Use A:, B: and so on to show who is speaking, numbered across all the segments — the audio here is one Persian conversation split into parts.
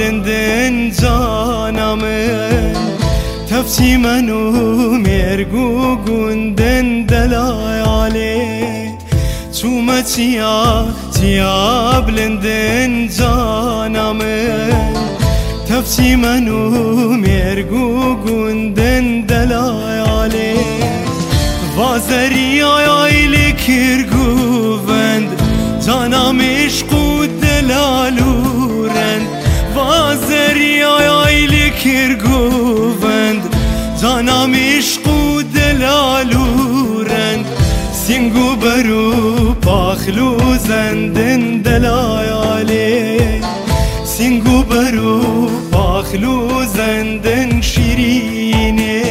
A: بلندن جانم تفتی منو مرگو گندن دلایاله تومه تیا بلندن جانم تفتی منو مرگو گندن دلایاله وازری آیلی کرگو وند جانم عشقو دلالورند وازری آیلی کرگو وند جانم عشقو دلالورند سینگو برو پاخلو زندن دلایاله سینگو برو پاخلو زندن شیرینه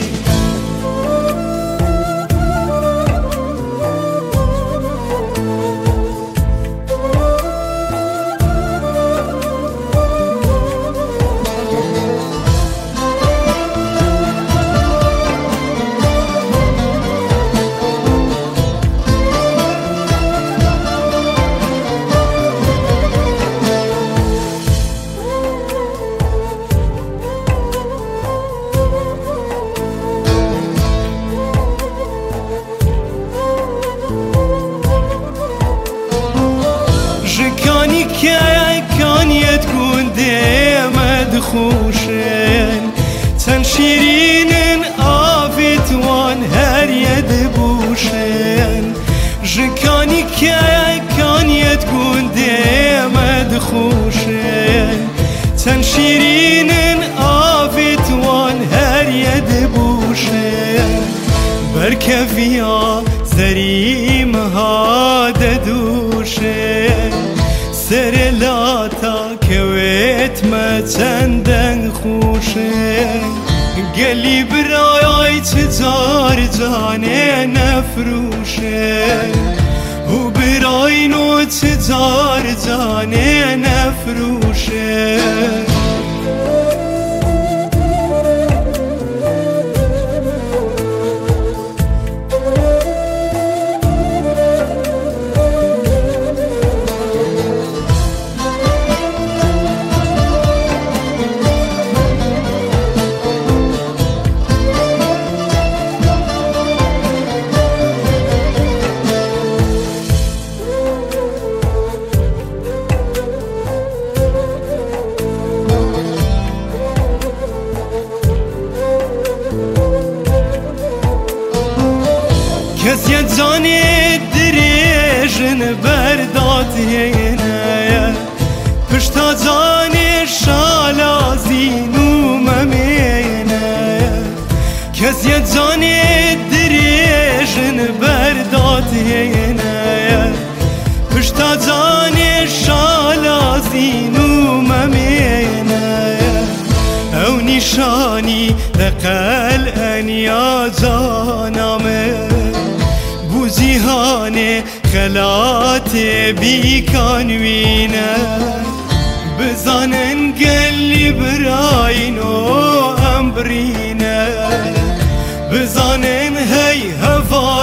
A: كانيت كون ديما دخوشن تنشيرين آفت وان هر يدبوشن جكاني كانيت كون ديما دخوشن تنشيرين آفت وان هر يدبوشن بركفيا زريم هذا دوشن سر لاتا كويت ما چندن خوشه گلی برای تجار جانه نفروشه و برای نو تجار جانه نفروشه کسی جان دریجن برداد یینه پشتا جان شالا زینو ممینه کسی جان دریجن برداد یینه پشتا جان شالا زینو ممینه او نشانی دقل انیا جانمه جیهان خلات بیکانوینه بزانن گلی براینو امبرینه بزانن هی هوا